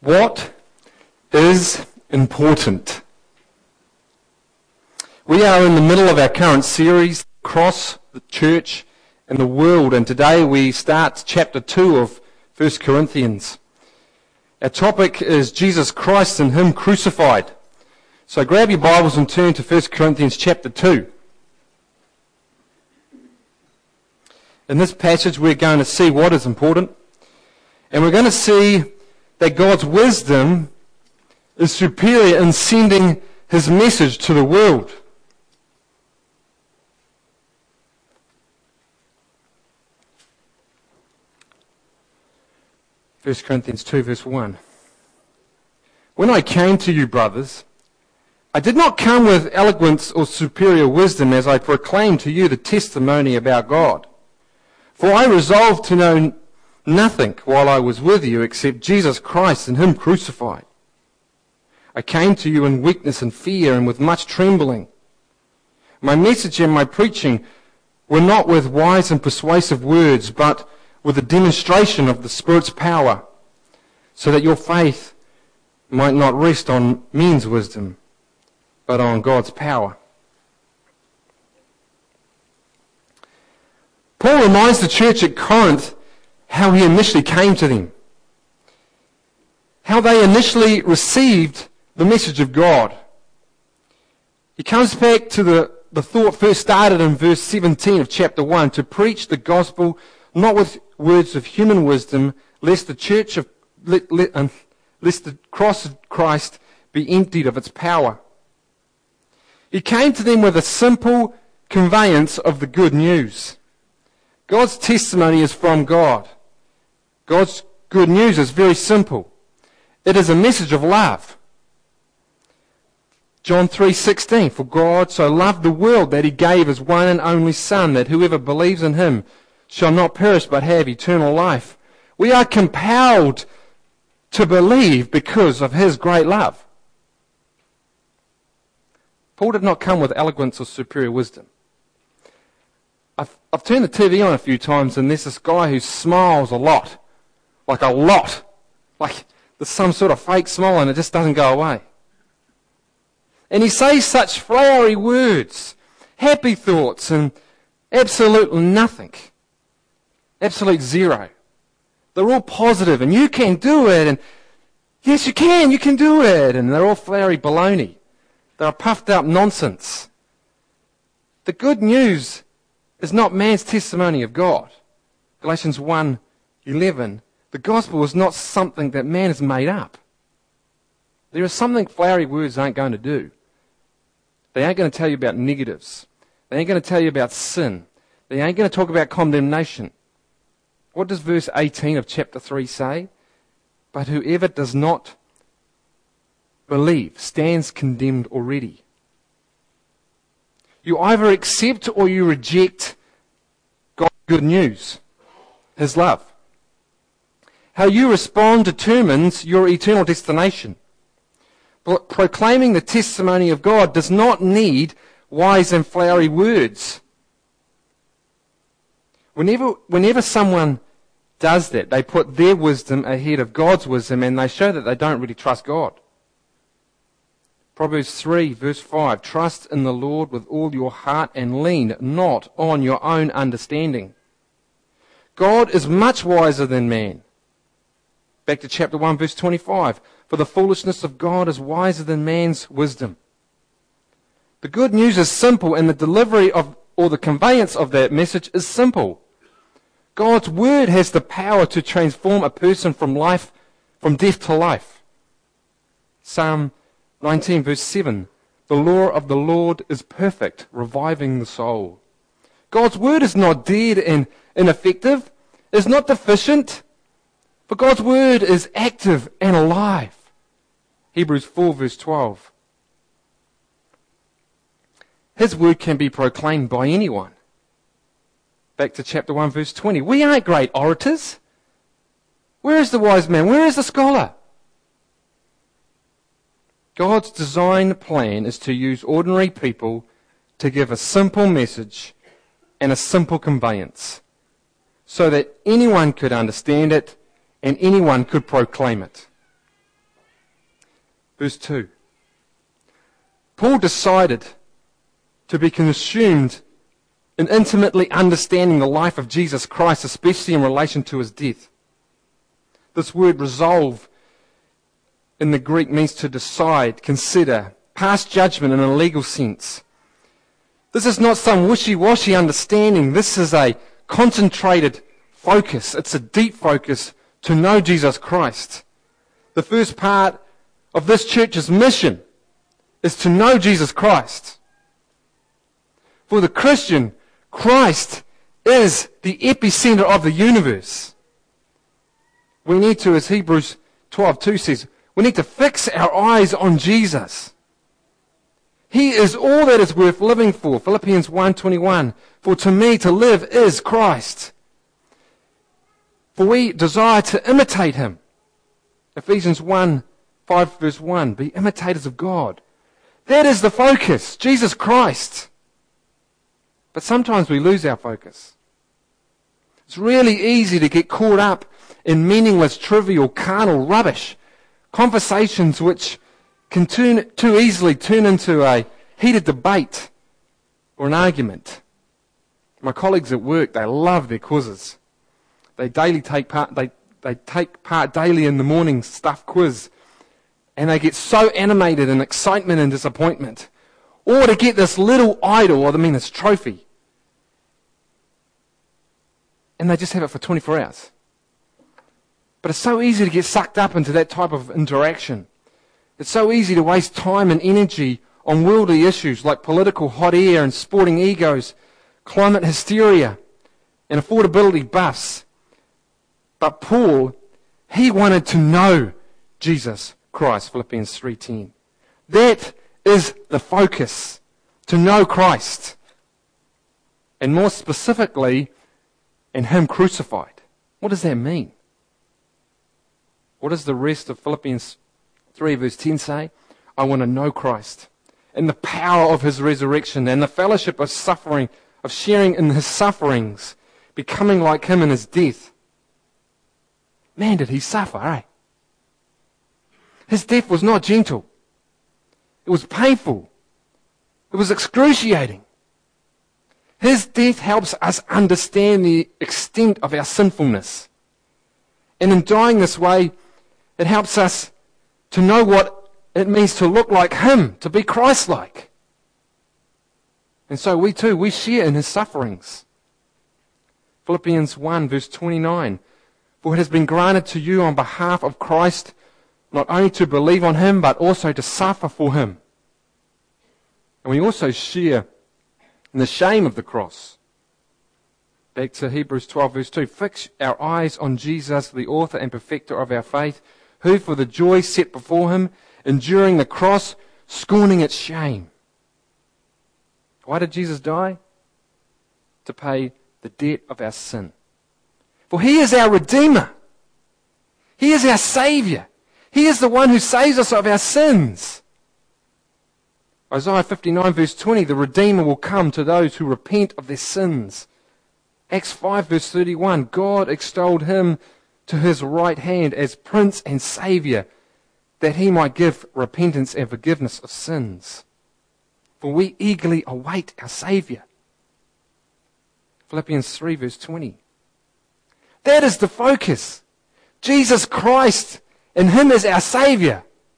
What is important? We are in the middle of our current series, Across the Church and the World, and today we start chapter 2 of 1 Corinthians. Our topic is Jesus Christ and Him crucified. So grab your Bibles and turn to 1 Corinthians chapter 2. In this passage we're going to see what is important, and we're going to see that God's wisdom is superior in sending His message to the world. First Corinthians 2 verse 1. When I came to you, brothers, I did not come with eloquence or superior wisdom as I proclaimed to you the testimony about God. For I resolved to know nothing while I was with you except Jesus Christ and Him crucified. I came to you in weakness and fear and with much trembling. My message and my preaching were not with wise and persuasive words, but with a demonstration of the Spirit's power, so that your faith might not rest on men's wisdom, but on God's power. Paul reminds the church at Corinth how he initially came to them, how they initially received the message of God. He comes back to the thought first started in verse 17 of chapter 1, to preach the gospel not with words of human wisdom, lest the cross of Christ be emptied of its power. He came to them with a simple conveyance of the good news. God's testimony is from God. God's good news is very simple. It is a message of love. John 3:16, for God so loved the world that He gave His one and only Son, that whoever believes in Him shall not perish but have eternal life. We are compelled to believe because of His great love. Paul did not come with eloquence or superior wisdom. I've turned the TV on a few times and there's this guy who smiles a lot. Like there's some sort of fake smile and it just doesn't go away. And he says such flowery words, happy thoughts, and absolutely nothing. Absolute zero. They're all positive, and you can do it, and yes you can do it, and they're all flowery baloney. They're puffed up nonsense. The good news is not man's testimony of God. Galatians 1:11. The gospel is not something that man has made up. There is something flowery words aren't going to do. They ain't going to tell you about negatives. They ain't going to tell you about sin. They ain't going to talk about condemnation. What does verse 18 of chapter 3 say? But whoever does not believe stands condemned already. You either accept or you reject God's good news, His love. How you respond determines your eternal destination. But proclaiming the testimony of God does not need wise and flowery words. Whenever someone does that, they put their wisdom ahead of God's wisdom and they show that they don't really trust God. Proverbs 3 verse 5, trust in the Lord with all your heart and lean not on your own understanding. God is much wiser than man. Back to chapter 1 verse 25, for the foolishness of God is wiser than man's wisdom. The good news is simple and the delivery of, or the conveyance of that message is simple. God's word has the power to transform a person from death to life. Psalm 19 verse 7, the law of the Lord is perfect, reviving the soul. God's word is not dead and ineffective, is not deficient, but God's word is active and alive. Hebrews 4 verse 12. His word can be proclaimed by anyone. Back to chapter 1 verse 20. We aren't great orators. Where is the wise man? Where is the scholar? God's design plan is to use ordinary people to give a simple message and a simple conveyance so that anyone could understand it and anyone could proclaim it. verse 2. Paul decided to be consumed in intimately understanding the life of Jesus Christ, especially in relation to his death. This word resolve in the Greek means to decide, consider, pass judgment in a legal sense. This is not some wishy-washy understanding. This is a concentrated focus. It's a deep focus to know Jesus Christ. The first part of this church's mission is to know Jesus Christ. For the Christian, Christ is the epicenter of the universe. We need to, as Hebrews 12:2 says, we need to fix our eyes on Jesus. He is all that is worth living for. Philippians 1:21. For to me to live is Christ. For we desire to imitate him. Ephesians 1:5 verse 1. Be imitators of God. That is the focus, Jesus Christ. But sometimes we lose our focus. It's really easy to get caught up in meaningless, trivial, carnal rubbish. Conversations which can too easily turn into a heated debate or an argument. My colleagues at work, they love their quizzes. They take part daily in the morning stuff quiz. And they get so animated in excitement and disappointment. Or to get this little idol, this trophy. And they just have it for 24 hours. But it's so easy to get sucked up into that type of interaction. It's so easy to waste time and energy on worldly issues like political hot air and sporting egos, climate hysteria, and affordability buffs. But Paul, he wanted to know Jesus Christ, Philippians 3:10. That is the focus, to know Christ. And more specifically, in him crucified. What does that mean? What does the rest of Philippians 3 verse 10 say? I want to know Christ and the power of his resurrection and the fellowship of suffering, of sharing in his sufferings, becoming like him in his death. Man, did he suffer, eh? His death was not gentle. It was painful. It was excruciating. His death helps us understand the extent of our sinfulness. And in dying this way, it helps us to know what it means to look like him, to be Christ-like. And so we too, we share in his sufferings. Philippians 1 verse 29. For it has been granted to you on behalf of Christ not only to believe on him, but also to suffer for him. And we also share in the shame of the cross. Back to Hebrews 12 verse 2. Fix our eyes on Jesus, the author and perfecter of our faith, who for the joy set before him, enduring the cross, scorning its shame. Why did Jesus die? To pay the debt of our sin. For he is our Redeemer. He is our Saviour. He is the one who saves us of our sins. Isaiah 59 verse 20, the Redeemer will come to those who repent of their sins. Acts 5 verse 31, God extolled him to his right hand as Prince and Saviour, that he might give repentance and forgiveness of sins. For we eagerly await our Saviour. Philippians 3 verse 20. That is the focus. Jesus Christ, and him as our Saviour.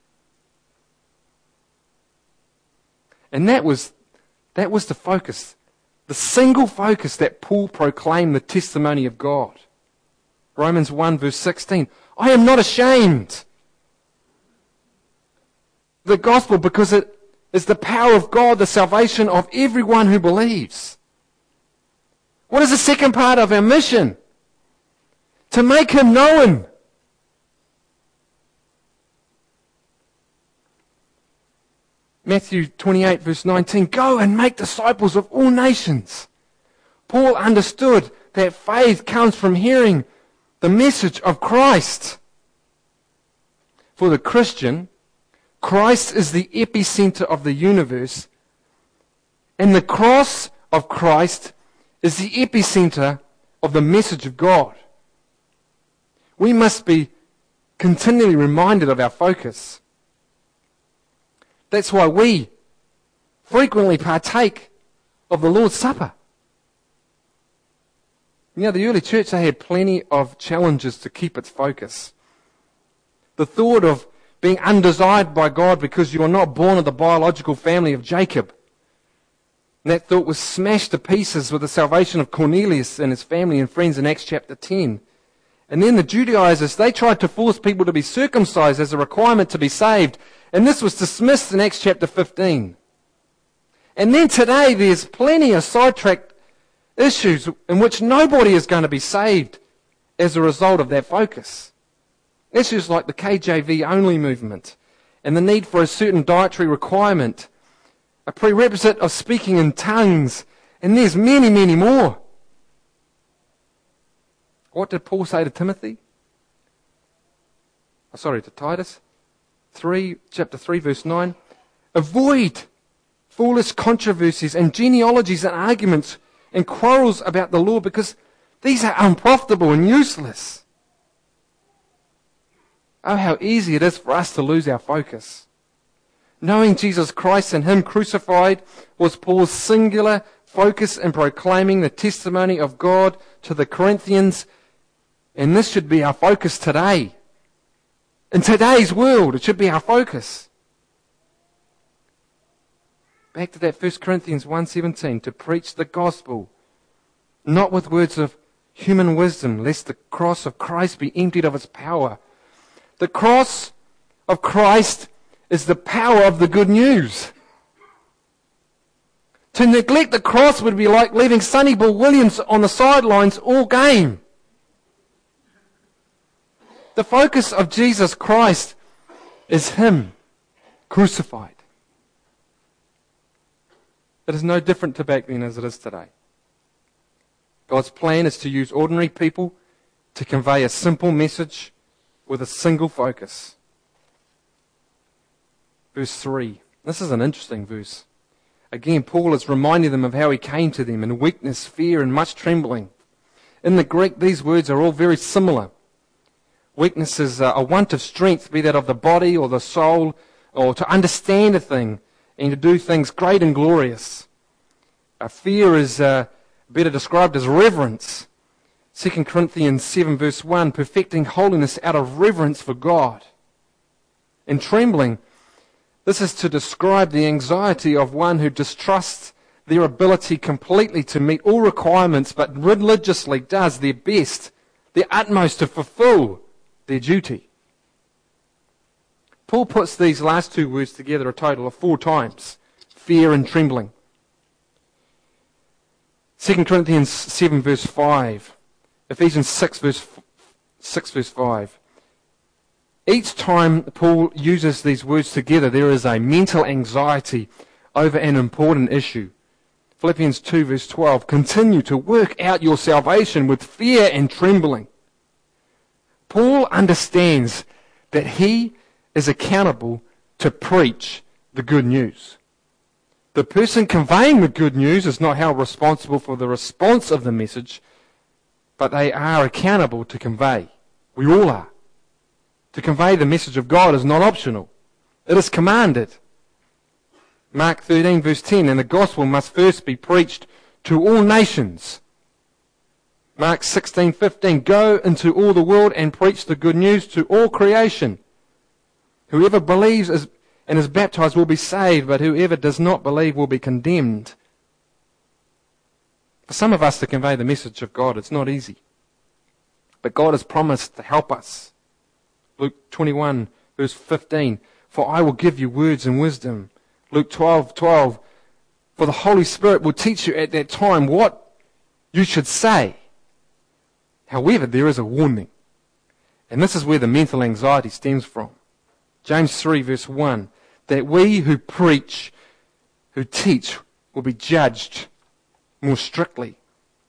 And that was the focus, the single focus that Paul proclaimed the testimony of God. Romans 1 verse 16, I am not ashamed of the gospel because it is the power of God, the salvation of everyone who believes. What is the second part of our mission? To make him known. Matthew 28 verse 19, go and make disciples of all nations. Paul understood that faith comes from hearing the message of Christ. For the Christian, Christ is the epicenter of the universe, and the cross of Christ is the epicenter of the message of God. We must be continually reminded of our focus. That's why we frequently partake of the Lord's Supper. You know, the early church, they had plenty of challenges to keep its focus. The thought of being undesired by God because you are not born of the biological family of Jacob. And that thought was smashed to pieces with the salvation of Cornelius and his family and friends in Acts chapter 10. And then the Judaizers, they tried to force people to be circumcised as a requirement to be saved. And this was dismissed in Acts chapter 15. And then today there's plenty of sidetracked issues in which nobody is going to be saved as a result of that focus. Issues like the KJV only movement and the need for a certain dietary requirement, a prerequisite of speaking in tongues, and there's many, many more. What did Paul say to Timothy? To Titus? Chapter 3, verse 9. Avoid foolish controversies and genealogies and arguments and quarrels about the law, because these are unprofitable and useless. Oh, how easy it is for us to lose our focus. Knowing Jesus Christ and Him crucified was Paul's singular focus in proclaiming the testimony of God to the Corinthians, and this should be our focus today. In today's world, it should be our focus. Back to that 1 Corinthians 1:17, to preach the gospel, not with words of human wisdom, lest the cross of Christ be emptied of its power. The cross of Christ is the power of the good news. To neglect the cross would be like leaving Sonny Bill Williams on the sidelines all game. The focus of Jesus Christ is Him crucified. It is no different to back then as it is today. God's plan is to use ordinary people to convey a simple message with a single focus. Verse 3. This is an interesting verse. Again, Paul is reminding them of how he came to them in weakness, fear, and much trembling. In the Greek, these words are all very similar. Weakness is a want of strength, be that of the body or the soul, or to understand a thing and to do things great and glorious. Fear is better described as reverence. 2 Corinthians 7 verse 1, perfecting holiness out of reverence for God. And trembling, this is to describe the anxiety of one who distrusts their ability completely to meet all requirements, but religiously does their best, their utmost to fulfill their duty. Paul puts these last two words together a total of 4 times, fear and trembling. 2 Corinthians 7 verse 5, Ephesians 6 verse 5. Each time Paul uses these words together, there is a mental anxiety over an important issue. Philippians 2 verse 12, continue to work out your salvation with fear and trembling. Paul understands that he is accountable to preach the good news. The person conveying the good news is not held responsible for the response of the message, but they are accountable to convey. We all are. To convey the message of God is not optional. It is commanded. Mark 13 verse 10, and the gospel must first be preached to all nations. Mark 16:15, go into all the world and preach the good news to all creation. Whoever believes and is baptized will be saved, but whoever does not believe will be condemned. For some of us to convey the message of God, it's not easy. But God has promised to help us. Luke 21 verse 15, for I will give you words and wisdom. Luke 12:12, for the Holy Spirit will teach you at that time what you should say. However, there is a warning. And this is where the mental anxiety stems from. James 3 verse 1, that we who preach, who teach, will be judged more strictly.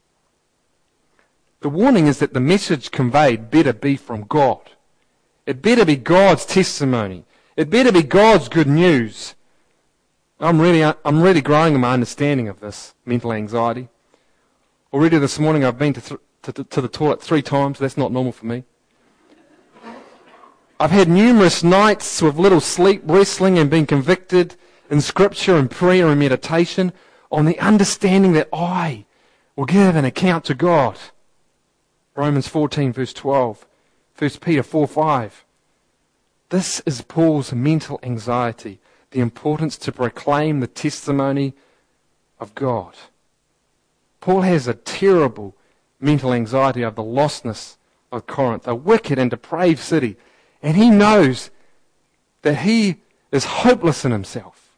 The warning is that the message conveyed better be from God. It better be God's testimony. It better be God's good news. I'm really growing in my understanding of this mental anxiety. Already this morning I've been to the toilet 3 times. That's not normal for me. I've had numerous nights with little sleep, wrestling and being convicted in Scripture and prayer and meditation on the understanding that I will give an account to God. Romans 14 verse 12, 1 Peter 4:5. This is Paul's mental anxiety, the importance to proclaim the testimony of God. Paul has a terrible mental anxiety of the lostness of Corinth, a wicked and depraved city, and he knows that he is hopeless in himself.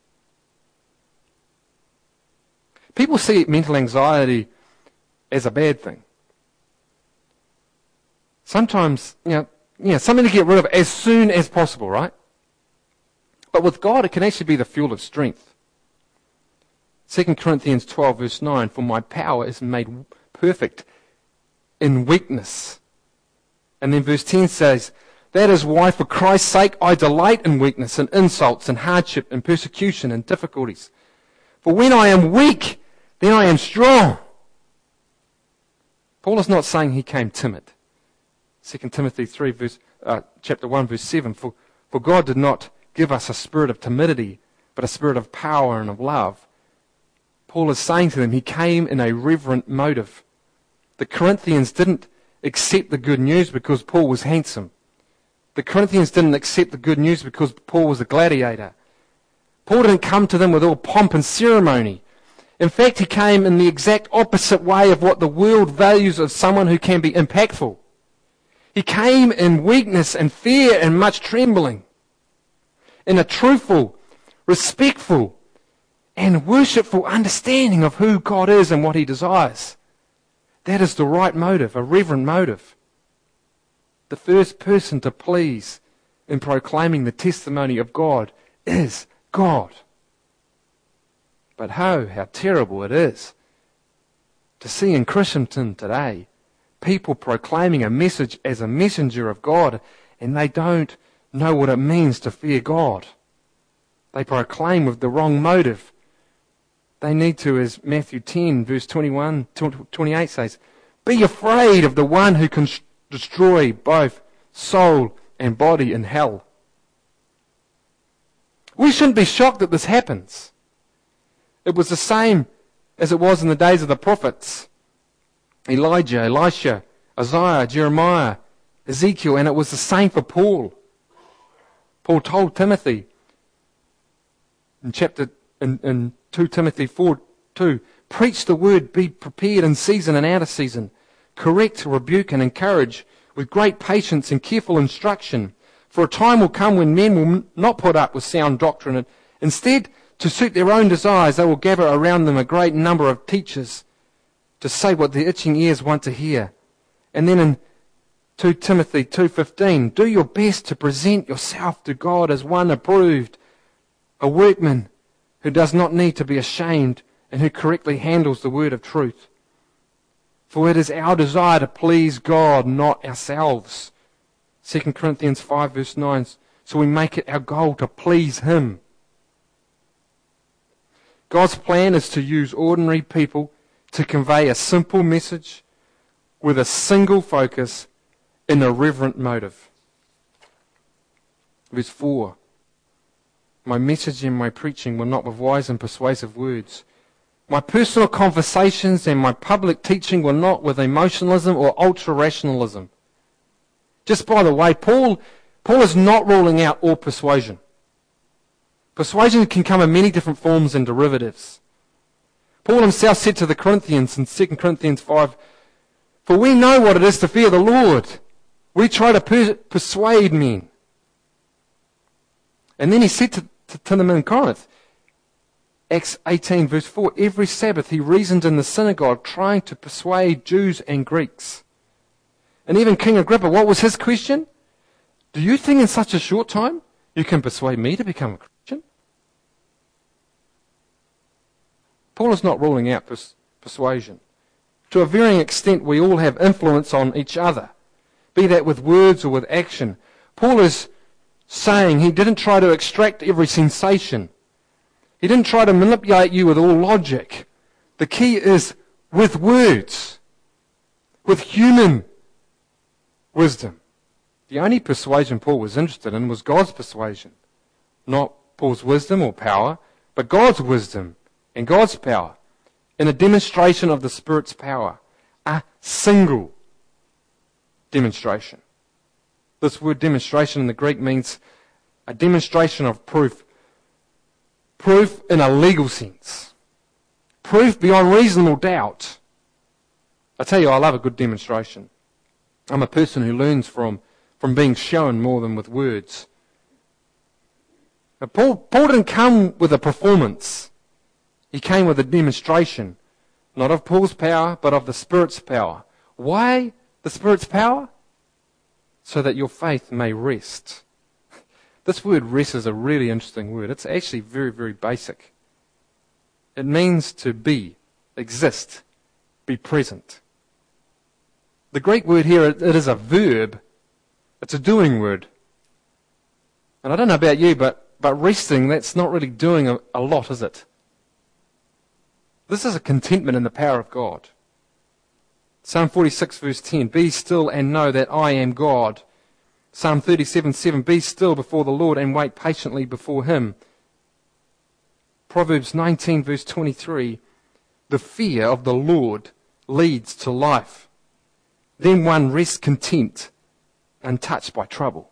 People see mental anxiety as a bad thing. Sometimes, something to get rid of as soon as possible, right? But with God, it can actually be the fuel of strength. 2 Corinthians 12 verse 9, for my power is made perfect in weakness. And then verse 10 says, that is why for Christ's sake I delight in weakness and insults and hardship and persecution and difficulties. For when I am weak, then I am strong. Paul is not saying he came timid. 2 Timothy 3 chapter 1 verse 7, for God did not give us a spirit of timidity, but a spirit of power and of love. Paul is saying to them he came in a reverent motive. The Corinthians didn't accept the good news because Paul was handsome. The Corinthians didn't accept the good news because Paul was a gladiator. Paul didn't come to them with all pomp and ceremony. In fact, he came in the exact opposite way of what the world values of someone who can be impactful. He came in weakness and fear and much trembling, in a truthful, respectful, and worshipful understanding of who God is and what he desires. That is the right motive, a reverent motive. The first person to please in proclaiming the testimony of God is God. But how terrible it is to see in Christendom today people proclaiming a message as a messenger of God, and they don't know what it means to fear God. They proclaim with the wrong motive. They need to, as Matthew 10 verse 28 says, be afraid of the one who can destroy both soul and body in hell. We shouldn't be shocked that this happens. It was the same as it was in the days of the prophets. Elijah, Elisha, Isaiah, Jeremiah, Ezekiel, and it was the same for Paul. Paul told Timothy in 2 Timothy 4:2, preach the word, be prepared in season and out of season, correct, rebuke, and encourage with great patience and careful instruction. For a time will come when men will not put up with sound doctrine, and instead, to suit their own desires, they will gather around them a great number of teachers to say what their itching ears want to hear. And then in 2 Timothy 2:15, do your best to present yourself to God as one approved, a workman who does not need to be ashamed and who correctly handles the word of truth. For it is our desire to please God, not ourselves. 2 Corinthians 5 verse 9, so we make it our goal to please Him. God's plan is to use ordinary people to convey a simple message with a single focus in a reverent motive. Verse 4, my message and my preaching were not with wise and persuasive words. My personal conversations and my public teaching were not with emotionalism or ultra-rationalism. Just by the way, Paul is not ruling out all persuasion. Persuasion can come in many different forms and derivatives. Paul himself said to the Corinthians in 2 Corinthians 5, for we know what it is to fear the Lord. We try to persuade men. And then he said to them in Corinth, Acts 18 verse 4, every Sabbath he reasoned in the synagogue trying to persuade Jews and Greeks. And even King Agrippa, what was his question? Do you think in such a short time you can persuade me to become a Christian? Paul is not ruling out persuasion. To a varying extent, we all have influence on each other, be that with words or with action. Paul is saying he didn't try to extract every sensation. He didn't try to manipulate you with all logic. The key is with words, with human wisdom. The only persuasion Paul was interested in was God's persuasion. Not Paul's wisdom or power, but God's wisdom and God's power in a demonstration of the Spirit's power. A single demonstration. This word demonstration in the Greek means a demonstration of proof. Proof in a legal sense. Proof beyond reasonable doubt. I tell you, I love a good demonstration. I'm a person who learns from being shown more than with words. But Paul didn't come with a performance. He came with a demonstration. Not of Paul's power, but of the Spirit's power. Why the Spirit's power? So that your faith may rest. This word rest is a really interesting word. It's actually very, very basic. It means to be, exist, be present. The Greek word here, it is a verb. It's a doing word. And I don't know about you, but resting, that's not really doing a lot, is it? This is a contentment in the power of God. Psalm 46 verse 10, be still and know that I am God. Psalm 37:7, be still before the Lord and wait patiently before Him. Proverbs 19 verse 23, the fear of the Lord leads to life. Then one rests content, untouched by trouble.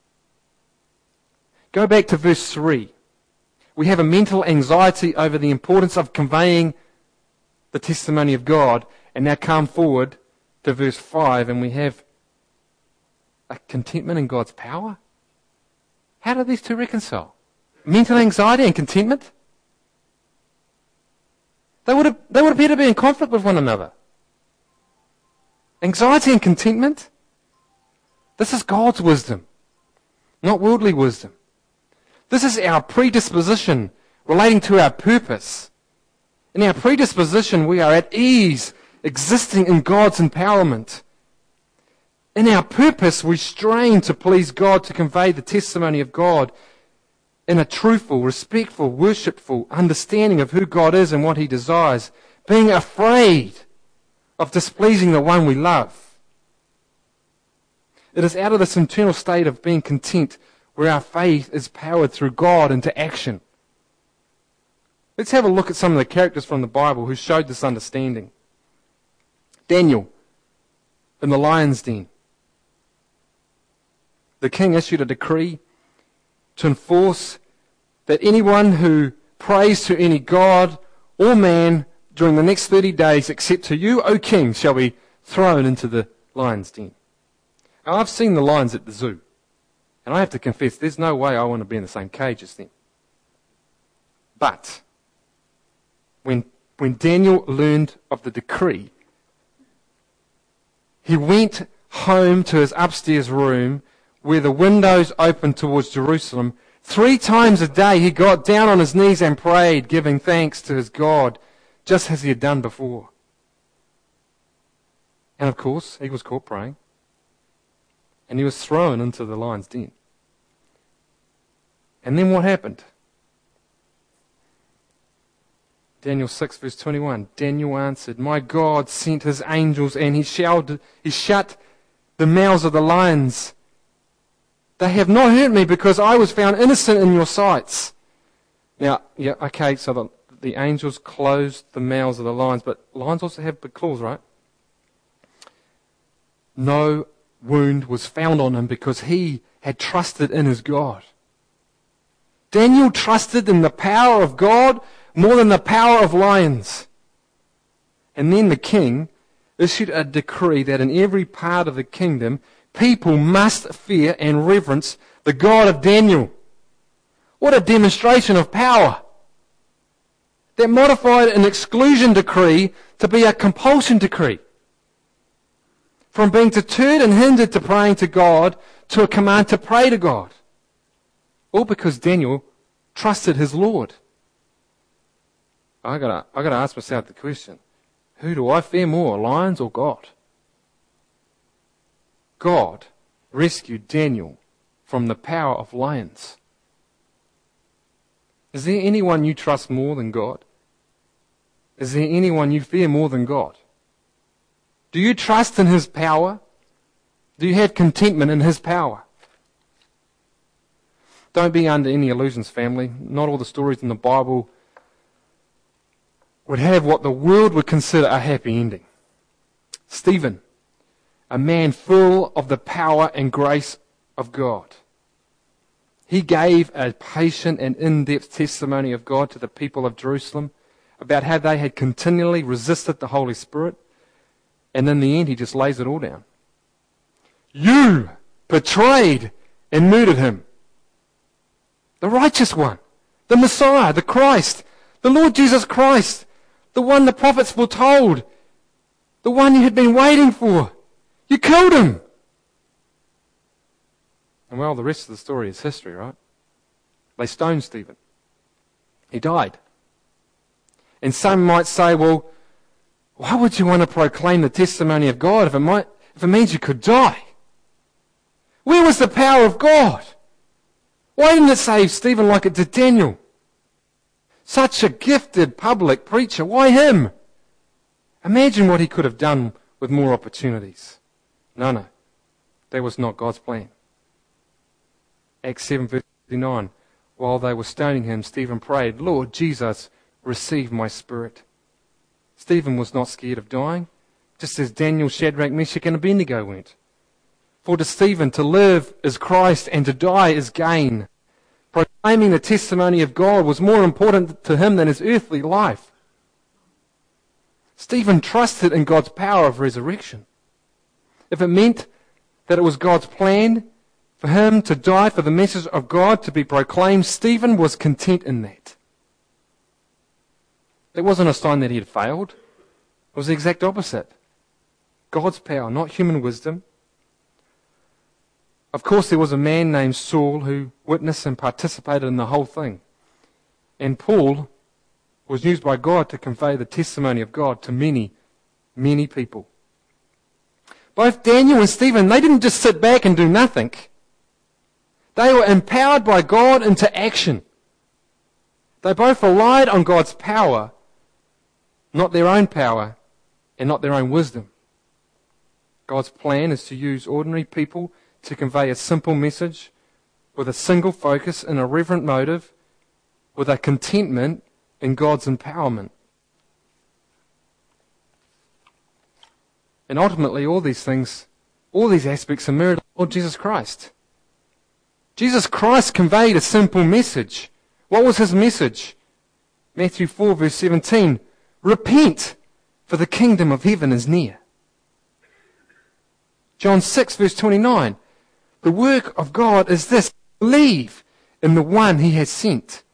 Go back to verse 3. We have a mental anxiety over the importance of conveying the testimony of God. And now come forward to verse 5 and we have a contentment in God's power. How do these two reconcile? Mental anxiety and contentment? They would appear to be in conflict with one another. Anxiety and contentment? This is God's wisdom, not worldly wisdom. This is our predisposition relating to our purpose. In our predisposition, we are at ease, existing in God's empowerment. In our purpose, we strain to please God, to convey the testimony of God in a truthful, respectful, worshipful understanding of who God is and what He desires, being afraid of displeasing the one we love. It is out of this internal state of being content where our faith is powered through God into action. Let's have a look at some of the characters from the Bible who showed this understanding. Daniel in the lion's den. The king issued a decree to enforce that anyone who prays to any god or man during the next 30 days, except to you, O king, shall be thrown into the lion's den. Now, I've seen the lions at the zoo, and I have to confess, there's no way I want to be in the same cage as them. But when Daniel learned of the decree, he went home to his upstairs room where the windows opened towards Jerusalem. 3 times a day he got down on his knees and prayed, giving thanks to his God, just as he had done before. And of course, he was caught praying, and he was thrown into the lion's den. And then what happened? Daniel 6 verse 21, Daniel answered, my God sent His angels and he shut the mouths of the lions. They have not hurt me because I was found innocent in your sights. Now, yeah, okay, so the angels closed the mouths of the lions, but lions also have big claws, right? No wound was found on him because he had trusted in his God. Daniel trusted in the power of God more than the power of lions. And then the king issued a decree that in every part of the kingdom, people must fear and reverence the God of Daniel. What a demonstration of power! That modified an exclusion decree to be a compulsion decree. From being deterred and hindered to praying to God to a command to pray to God. All because Daniel trusted his Lord. I gotta ask myself the question, who do I fear more, lions or God? God rescued Daniel from the power of lions. Is there anyone you trust more than God? Is there anyone you fear more than God? Do you trust in His power? Do you have contentment in His power? Don't be under any illusions, family. Not all the stories in the Bible would have what the world would consider a happy ending. Stephen, a man full of the power and grace of God. He gave a patient and in-depth testimony of God to the people of Jerusalem about how they had continually resisted the Holy Spirit, and in the end he just lays it all down. You betrayed and murdered him. The righteous one, the Messiah, the Christ, the Lord Jesus Christ, the one the prophets foretold, the one you had been waiting for. You killed him. And well, the rest of the story is history, right? They stoned Stephen. He died. And some might say, well, why would you want to proclaim the testimony of God if it means you could die? Where was the power of God? Why didn't it save Stephen like it did Daniel? Such a gifted public preacher. Why him? Imagine what he could have done with more opportunities. No. That was not God's plan. Acts 7 verse 39. While they were stoning him, Stephen prayed, Lord Jesus, receive my spirit. Stephen was not scared of dying, just as Daniel, Shadrach, Meshach, and Abednego weren't. For to Stephen, to live is Christ and to die is gain. Proclaiming the testimony of God was more important to him than his earthly life. Stephen trusted in God's power of resurrection. If it meant that it was God's plan for him to die for the message of God to be proclaimed, Stephen was content in that. It wasn't a sign that he had failed. It was the exact opposite. God's power, not human wisdom. Of course, there was a man named Saul who witnessed and participated in the whole thing. And Paul was used by God to convey the testimony of God to many, many people. Both Daniel and Stephen, they didn't just sit back and do nothing. They were empowered by God into action. They both relied on God's power, not their own power and not their own wisdom. God's plan is to use ordinary people to convey a simple message with a single focus and a reverent motive, with a contentment in God's empowerment. And ultimately, all these things, all these aspects are mirrored in Lord Jesus Christ. Jesus Christ conveyed a simple message. What was his message? Matthew 4 verse 17. Repent, for the kingdom of heaven is near. John 6 verse 29. The work of God is this: believe in the one he has sent.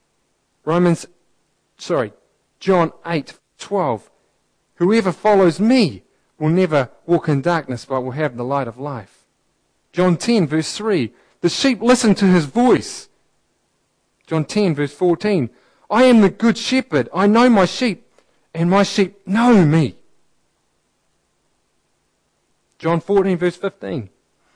John 8:12. Whoever follows me will never walk in darkness, but will have the light of life. John 10 verse 3. The sheep listen to his voice. John 10 verse 14. I am the good shepherd. I know my sheep, and my sheep know me. John 14 verse 15.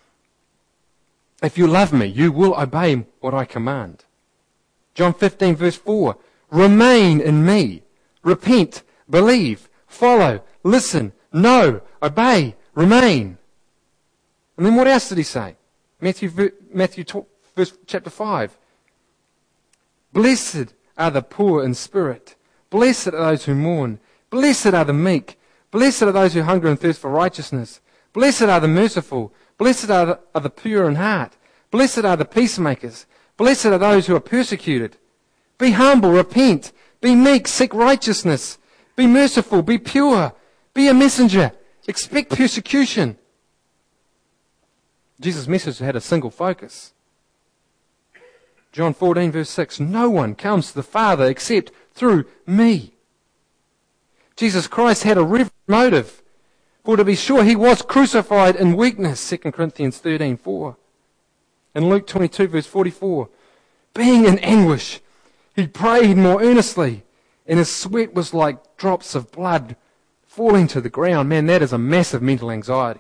If you love me, you will obey what I command. John 15 verse 4. Remain in me. Repent, believe, follow, listen, know, obey, remain. And then what else did he say? Matthew chapter 5. Blessed are the poor in spirit. Blessed are those who mourn. Blessed are the meek. Blessed are those who hunger and thirst for righteousness. Blessed are the merciful. Blessed are the pure in heart. Blessed are the peacemakers. Blessed are those who are persecuted. Be humble, repent. Be meek, seek righteousness. Be merciful, be pure. Be a messenger. Expect persecution. Jesus' message had a single focus. John 14 verse 6. No one comes to the Father except through me. Jesus Christ had a reverent motive. For to be sure, he was crucified in weakness. 2 Corinthians 13:4. And Luke 22 verse 44. Being in anguish, he prayed more earnestly, and his sweat was like drops of blood falling to the ground. Man, that is a massive mental anxiety.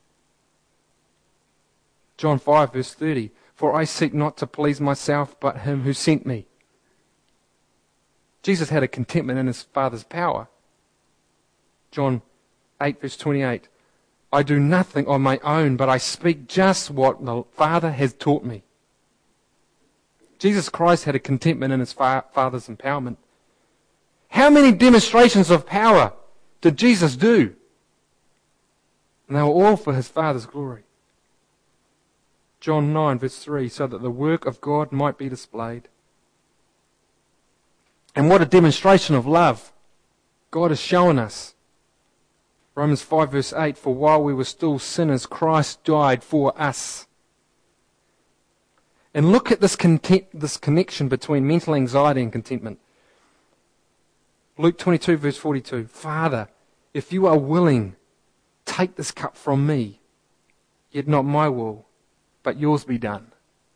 John 5 verse 30. For I seek not to please myself, but him who sent me. Jesus had a contentment in his Father's power. John 8 verse 28. I do nothing on my own, but I speak just what the Father has taught me. Jesus Christ had a contentment in his Father's empowerment. How many demonstrations of power did Jesus do? And they were all for his Father's glory. John 9 verse 3, so that the work of God might be displayed. And what a demonstration of love God has shown us. Romans 5 verse 8, for while we were still sinners, Christ died for us. And look at this connection between mental anxiety and contentment. Luke 22 verse 42, Father, if you are willing, take this cup from me, yet not my will, but yours be done.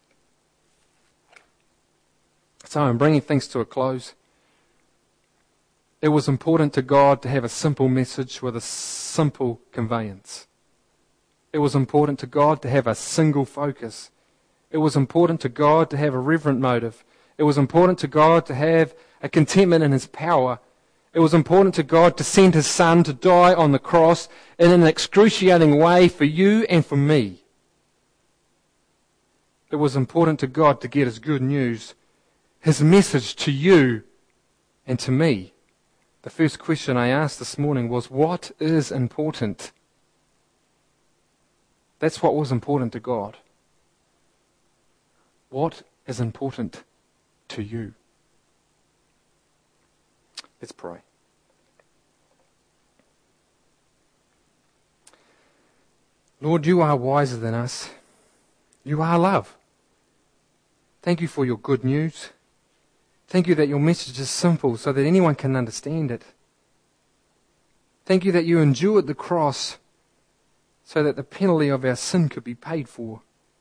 So I'm bringing things to a close. It was important to God to have a simple message with a simple conveyance. It was important to God to have a single focus. It was important to God to have a reverent motive. It was important to God to have a contentment in his power. It was important to God to send his Son to die on the cross in an excruciating way for you and for me. It was important to God to get his good news, his message to you and to me. The first question I asked this morning was, what is important? That's what was important to God. What is important to you? Let's pray. Lord, you are wiser than us. You are love. Thank you for your good news. Thank you that your message is simple so that anyone can understand it. Thank you that you endured the cross so that the penalty of our sin could be paid for.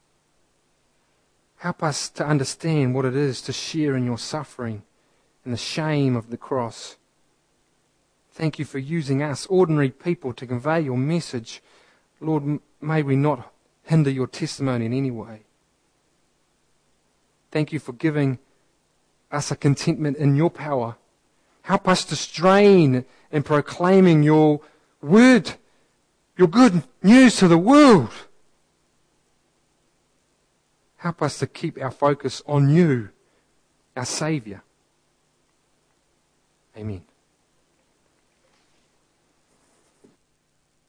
Help us to understand what it is to share in your suffering and the shame of the cross. Thank you for using us, ordinary people, to convey your message. Lord, may we not hinder your testimony in any way. Thank you for giving us a contentment in your power. Help us to strain in proclaiming your word, your good news to the world. Help us to keep our focus on you, our Saviour. Amen.